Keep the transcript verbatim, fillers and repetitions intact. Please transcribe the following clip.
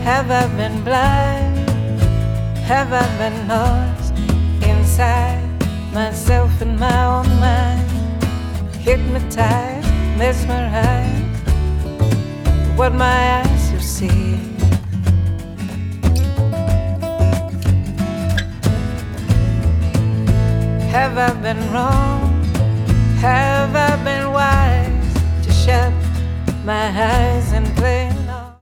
Have I been blind? Have I been lost inside myself and my own mind? Hypnotized, mesmerized, what my eyes have seen. Have I been wrong? Have I been wise to shut my eyes and play